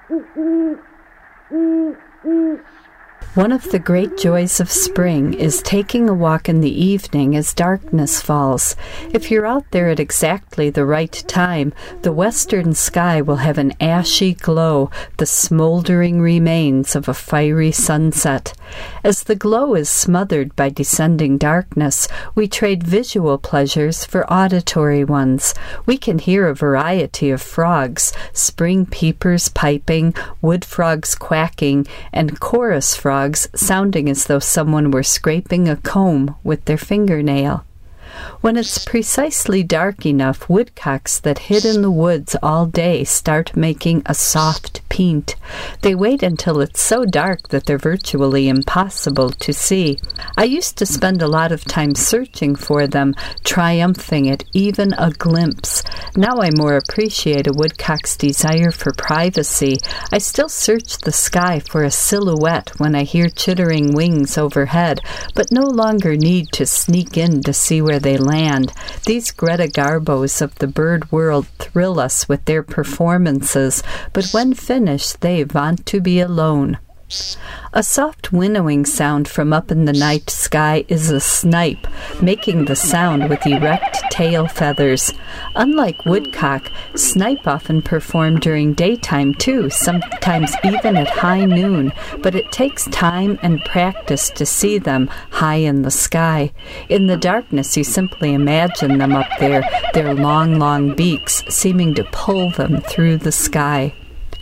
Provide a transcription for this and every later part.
One of the great joys of spring is taking a walk in the evening as darkness falls. If you're out there at exactly the right time, the western sky will have an ashy glow, the smoldering remains of a fiery sunset. As the glow is smothered by descending darkness, we trade visual pleasures for auditory ones. We can hear a variety of frogs, spring peepers piping, wood frogs quacking, and chorus frogs sounding as though someone were scraping a comb with their fingernail. When it's precisely dark enough, woodcocks that hid in the woods all day start making a soft peent. They wait until it's so dark that they're virtually impossible to see. I used to spend a lot of time searching for them, triumphing at even a glimpse. Now I more appreciate a woodcock's desire for privacy. I still search the sky for a silhouette when I hear chittering wings overhead, but no longer need to sneak in to see where they land. These Greta Garbos of the bird world thrill us with their performances, but when finished, they want to be alone. A soft winnowing sound from up in the night sky is a snipe, making the sound with erect tail feathers. Unlike woodcock, snipe often perform during daytime too, sometimes even at high noon, but it takes time and practice to see them high in the sky. In the darkness, you simply imagine them up there, their long beaks seeming to pull them through the sky.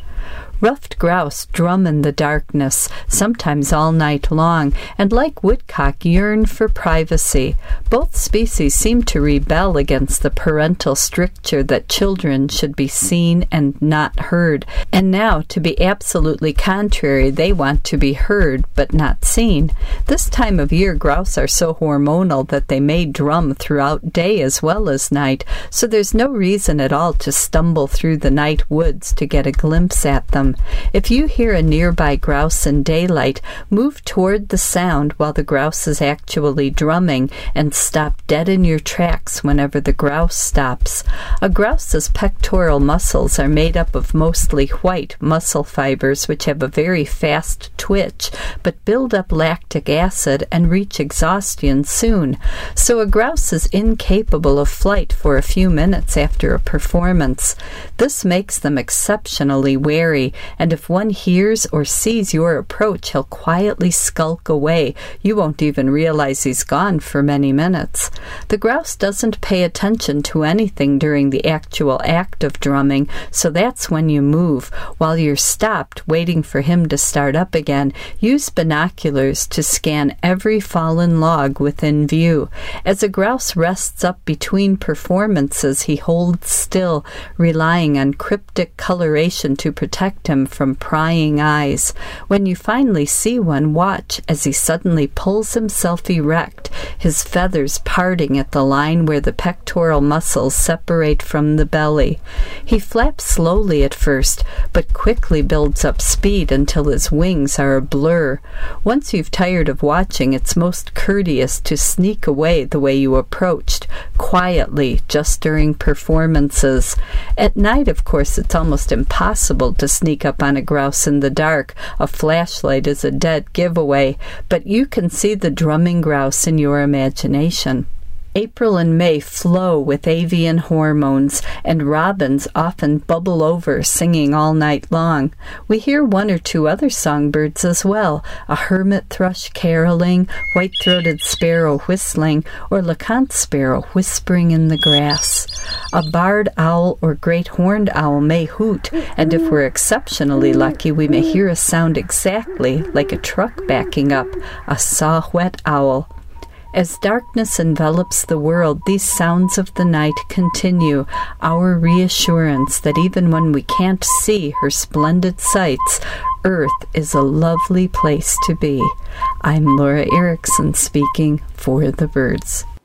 Ruffed grouse drum in the darkness, sometimes all night long, and like woodcock yearn for privacy. Both species seem to rebel against the parental stricture that children should be seen and not heard, and now, to be absolutely contrary, they want to be heard but not seen. This time of year, grouse are so hormonal that they may drum throughout day as well as night, so there's no reason at all to stumble through the night woods to get a glimpse at them. If you hear a nearby grouse in daylight, move toward the sound while the grouse is actually drumming and stop dead in your tracks whenever the grouse stops. A grouse's pectoral muscles are made up of mostly white muscle fibers which have a very fast twitch but build up lactic acid and reach exhaustion soon. So a grouse is incapable of flight for a few minutes after a performance. This makes them exceptionally wary, and if one hears or sees your approach, he'll quietly skulk away. You won't even realize he's gone for many minutes. The grouse doesn't pay attention to anything during the actual act of drumming, so that's when you move. While you're stopped, waiting for him to start up again, use binoculars to scan every fallen log within view. As a grouse rests up between performances, he holds still, relying on cryptic coloration to protect him from prying eyes. When you finally see one, watch as he suddenly pulls himself erect, his feathers parting at the line where the pectoral muscles separate from the belly. He flaps slowly at first, but quickly builds up speed until his wings are a blur. Once you've tired of watching, it's most courteous to sneak away the way you approached, quietly, just during performances. At night, of course, it's almost impossible to sneak up on a grouse in the dark. A flashlight is a dead giveaway, but you can see the drumming grouse in your imagination. April and May flow with avian hormones, and robins often bubble over, singing all night long. We hear one or two other songbirds as well, a hermit thrush caroling, white-throated sparrow whistling, or LeConte sparrow whispering in the grass. A barred owl or great horned owl may hoot, and if we're exceptionally lucky, we may hear a sound exactly like a truck backing up, a saw-whet owl. As darkness envelops the world, these sounds of the night continue, our reassurance that even when we can't see her splendid sights, Earth is a lovely place to be. I'm Laura Erickson speaking for the birds.